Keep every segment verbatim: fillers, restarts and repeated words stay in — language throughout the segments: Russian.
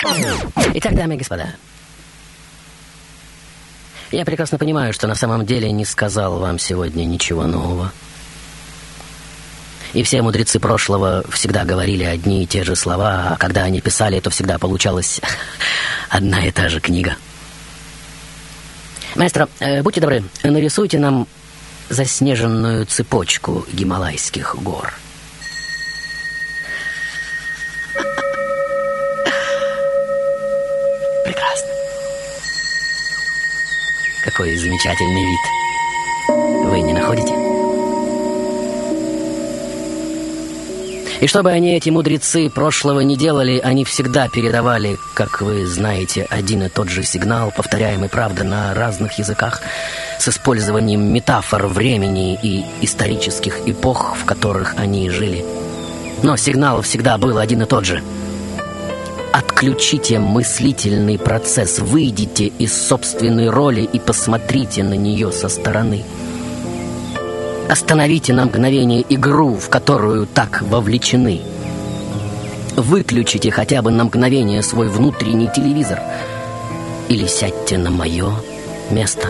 Итак, дамы и господа, я прекрасно понимаю, что на самом деле не сказал вам сегодня ничего нового. И все мудрецы прошлого всегда говорили одни и те же слова, а когда они писали, то всегда получалась одна и та же книга. Маэстро, э, будьте добры, нарисуйте нам заснеженную цепочку Гималайских гор. Прекрасно. Какой замечательный вид. Вы не находите? И что бы они, эти мудрецы прошлого, не делали, они всегда передавали, как вы знаете, один и тот же сигнал, повторяемый, правда, на разных языках, с использованием метафор времени и исторических эпох, в которых они жили. Но сигнал всегда был один и тот же. Отключите мыслительный процесс, выйдите из собственной роли и посмотрите на нее со стороны. Остановите на мгновение игру, в которую так вовлечены. Выключите хотя бы на мгновение свой внутренний телевизор. Или сядьте на мое место.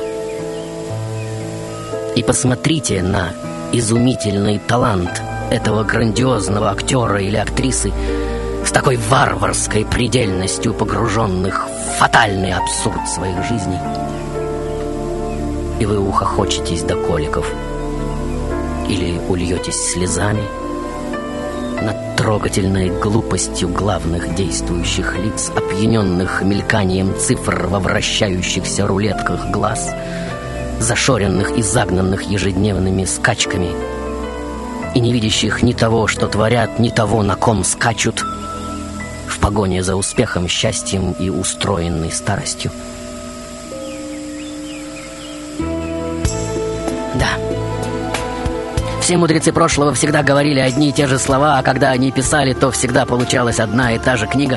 И посмотрите на изумительный талант этого грандиозного актера или актрисы, с такой варварской предельностью погруженных в фатальный абсурд своих жизней. И вы ухохочетесь до коликов. Или ульетесь слезами над трогательной глупостью главных действующих лиц, опьяненных мельканием цифр во вращающихся рулетках глаз, зашоренных и загнанных ежедневными скачками, и не видящих ни того, что творят, ни того, на ком скачут, в погоне за успехом, счастьем и устроенной старостью. Да. Все мудрецы прошлого всегда говорили одни и те же слова, а когда они писали, то всегда получалась одна и та же книга.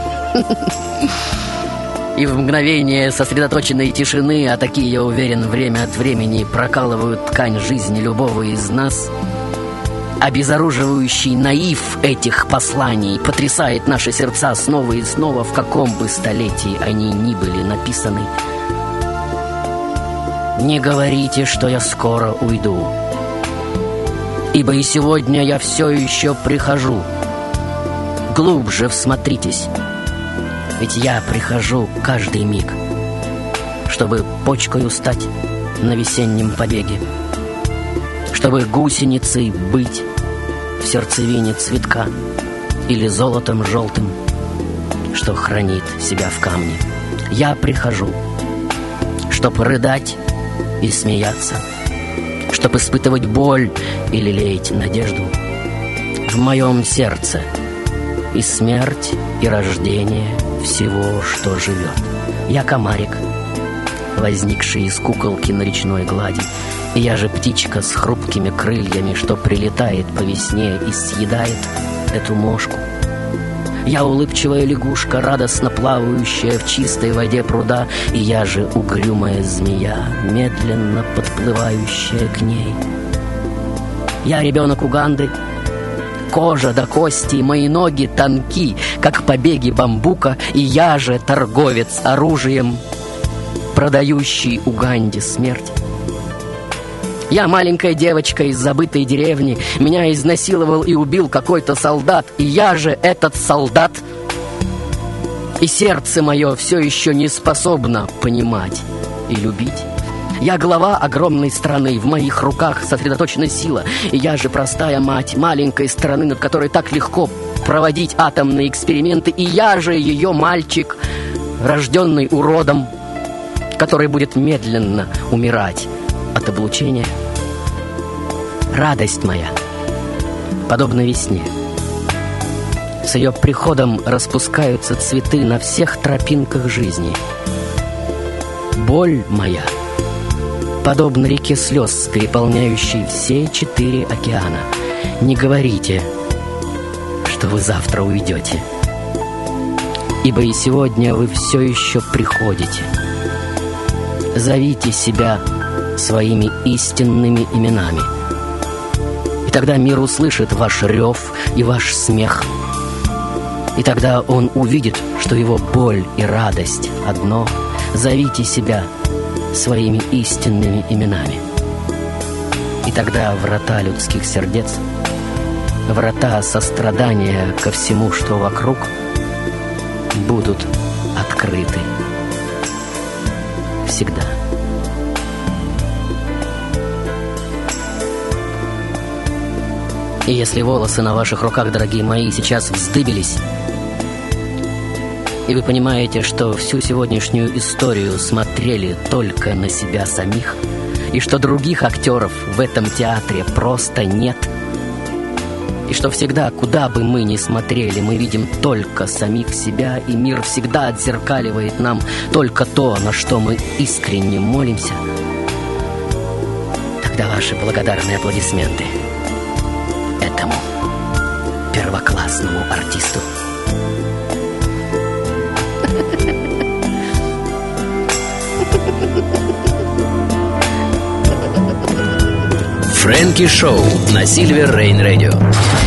И в мгновение сосредоточенной тишины, а такие, я уверен, время от времени прокалывают ткань жизни любого из нас, обезоруживающий наив этих посланий потрясает наши сердца снова и снова, в каком бы столетии они ни были написаны. Не говорите, что я скоро уйду, ибо и сегодня я все еще прихожу. Глубже всмотритесь, ведь я прихожу каждый миг, чтобы почкою стать на весеннем побеге, чтобы гусеницей быть в сердцевине цветка или золотом желтым, что хранит себя в камне. Я прихожу, чтоб рыдать и смеяться, чтоб испытывать боль и лелеять надежду. В моем сердце и смерть, и рождение всего, что живет. Я комарик, возникший из куколки на речной глади, и я же птичка с хрупкими крыльями, что прилетает по весне и съедает эту мошку. Я улыбчивая лягушка, радостно плавающая в чистой воде пруда, и я же угрюмая змея, медленно подплывающая к ней. Я ребенок Уганды, кожа до кости, мои ноги тонки, как побеги бамбука, и я же торговец оружием, продающий Уганде смерть. Я маленькая девочка из забытой деревни. Меня изнасиловал и убил какой-то солдат. И я же этот солдат. И сердце мое все еще не способно понимать и любить. Я глава огромной страны. В моих руках сосредоточена сила. И я же простая мать маленькой страны, над которой так легко проводить атомные эксперименты. И я же ее мальчик, рожденный уродом, который будет медленно умирать от облучения. Радость моя, подобно весне, с ее приходом распускаются цветы на всех тропинках жизни. Боль моя, подобно реке слез, переполняющей все четыре океана. Не говорите, что вы завтра уйдете, ибо и сегодня вы все еще приходите. Зовите себя своими истинными именами, и тогда мир услышит ваш рев и ваш смех, и тогда он увидит, что его боль и радость одно, зовите себя своими истинными именами. И тогда врата людских сердец, врата сострадания ко всему, что вокруг, будут открыты всегда. И если волосы на ваших руках, дорогие мои, сейчас вздыбились, и вы понимаете, что всю сегодняшнюю историю смотрели только на себя самих, и что других актеров в этом театре просто нет, и что всегда, куда бы мы ни смотрели, мы видим только самих себя, и мир всегда отзеркаливает нам только то, на что мы искренне молимся, тогда ваши благодарные аплодисменты этому первоклассному артисту. Фрэнки Шоу на Silver Rain Radio.